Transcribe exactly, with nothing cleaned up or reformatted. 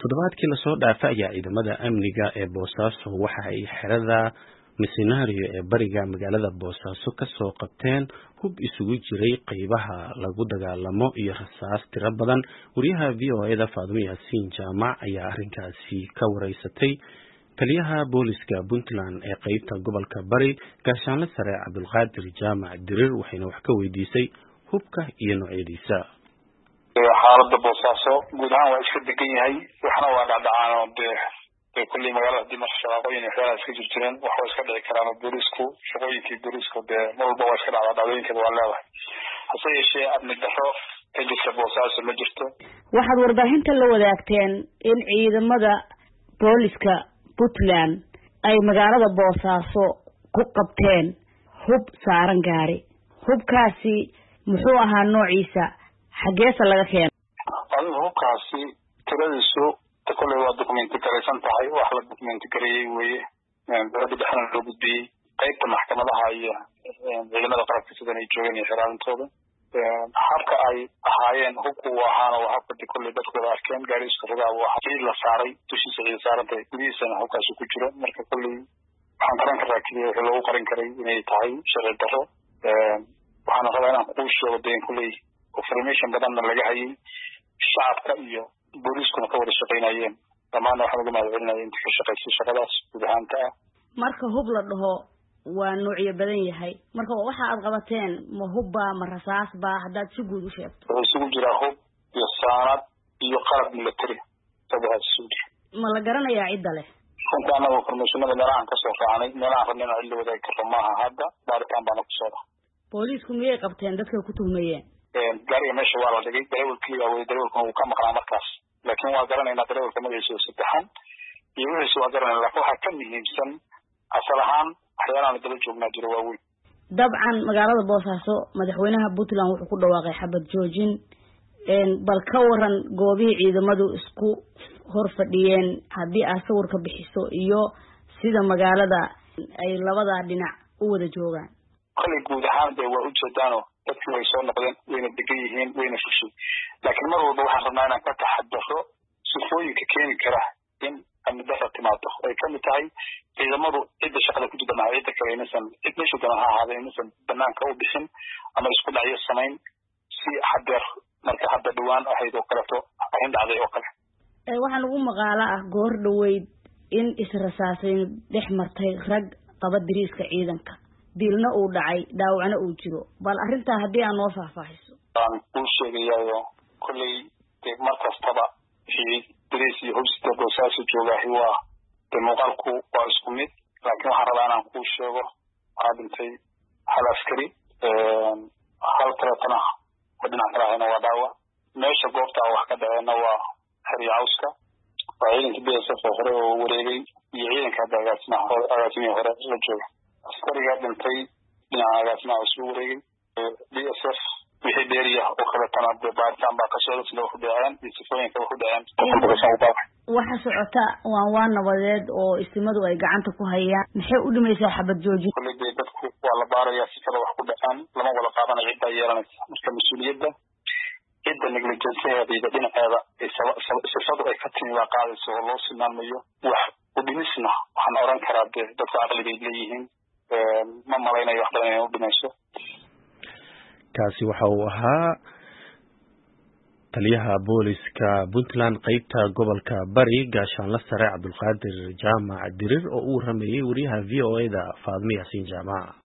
toddobaadkii la soo dhaafay ayaa ciidamada amniga ee Boosaaso waxa ay xerada Misinaariyo ee bariga magaalada Boosaaso ka soo qabteen hub isugu jiray qaybaha lagu dagaalamo iyo rasaas tiro badan. wariyaha V O A da Faadimo Yaasiin Jaamac ayaa arrinkaasi ka wareysatay taliyaha booliska Puntland ee qaybta gobolka Bari gaashaanle sare Cabdulqaadir Jaamac Dirir waxayna wax ka weydiisay hubka iyo noocyadiisa. xaaladda Boosaaso guud ahaan waa iska degan yahay waxna waa dhacdhacaan ee kulli magaalada Dimash shaqooyin iyo xeelad iska jireen wax waa iska dhici karaan boolisku shaqooyinkii boolisku de marba waa iska dhacdaa dhacdooyinka waa leedahay hase yeeshee amni darro ka jirta Boosaaso ma jirto. waxaad warbaahinta la wadaagteen in ciidamada booliska Puntland ay magaalada Boosaaso ku qabteen hub saaran gaari hubkaasi muxuu ahaa noociisa xageesa laga keenay? adigu hubkaasi tiradiisu kulli waa dokumenti garaysan tahay wax la dokumenti gareeyay weeye dowladda dhexna loo gudbiyey qaybta maxkamadaha iyo ciidamada qarabka sidan ay joogeen iyo xiraalintooda habka ay ahaayeen hubku ahaana waa habka kulli dadkooda arkeen gaari isku rogaa waa ciid la saaray dushiisa ciid saarantay gudihiisana hubkaasi ku jiro marka kulli waxaan qaran karaa keliya wixii loogu qaran karay inay tahay sharci darro waxaana rabaa inaan kuu sheego deen kulli information badanna laga hayay shacabka iyo booliskuna ka wada shaqaynayeen dhammaan waxaan uga mahadcelinaya inta ka shaqaysay shaqadaas guud ahaanta ah. marka hub la dhaho waa noocyo badan yahay marka waxa aad qabateen ma hubba ma rasaas ba haddaad si guud u sheegto? wuxuu isugu jiraa hub iyo saanad iyo qalab military saddexdaas isugu jira. ma la garanayaa cidda leh? runta anagu informationada meelahaan kasoo raacnay meelahaan rabna inaan cidla wadaagi karno maaha hadda baaritaan baana kusoo dhaha. boolisku miyay qabteen dadka ku tuhmayeen? gaariga meesha waa la dhigay darawal keliya way darawalkuna wuu ka maqnaa markaas laakiin waa garanaynaa darawalka magaciisa saddexan iyo wixiisa waa garanaynaa laakiin waxaa ka muhiimsan asal ahaan waxyaalahan daba joognaa jiro waaweyn. dabcan magaalada Boosaaso madaxweynaha Puntland wuxuu ku dhawaaqay xabad joojin bal ka waran goobihii ciidamadu isku hor fadhiyeen haddii aad sawir ka bixiso iyo sida magaalada ay labada dhinac u wada joogaan. kolay guud ahaan dee waa ujeedaano dadku way soo noqdeen wayna degan yihiin wayna fushay laakiin mar walba waxaan rabnaa inaan ka taxadaro sifooyinka keeni kara in amni darro timaado ay ka mid tahay ciidamadu cidda shaqada ku jirta cidda kale inaysan cid meesha galan ha ahaadeen inaysan banaanka u bixin ama isku dhacyo samayn si xadeer marka hadda dhawaan ahayd oo kaleeto arrin dhacday oo kale. waxaa lagu maqaalo ah goor dhaweyd in israsaasayn dhex martay rag qaba diriiska ciidanka dilna uu dhacay dhaawacna uu jiro bal arrintaa haddii aan noo faahfaahiso. waan kuu sheegayaa kulley dee mar kastaba wixii diriis iyo hubsita Boosaaso joogaahi waa dee muuqaalku waa isku mid laakiin waxaan rabaa inaan kuu sheego waxaa dhintay hal askari hal kaleetana oo dhinac kale ahayna waa dhaawac meesha goobta wax ka dhaceenna waa xeryacawska waa ciidanka B S F oo hore oo wareegay iyo ciidanka hadda agaasimaha hore agaasimihii hore la jooga askariga dhintay dhinaca agaasimaha isuu wareegay B S F wixii dheeriya oo kaletana dee baaritaan baa ka socda sida wax u dhaceen iyo sifooyinka wax u dhaceen. waxa socota waan waa nabadeed oo istimadu ay gacanta ku hayaan maxay u dhimaysaa xabad joojin? kulli dee dadku waa la baarayaa sifada wax ku dhacaan lama wada qaadanayo ciddaa yeelanaysa marka mas-uuliyadda cidda negligenceheeda dhinaceeda sifadu ay ka timi baa qaadaysa oo loo sinaalmayo wax u dhimisna waxaan oran karaa dee dadku caqligayd leeyihiin ma malaynayo wax badan inay u dhimayso. kaasi waxa uu ahaa taliyaha booliska Puntland qaybta gobolka Bari gaashaanle sare Cabdulqaadir Jaamac Dirir oo uu rameeyay wariyaha V O A da Faadimo Yaasiin Jaamac.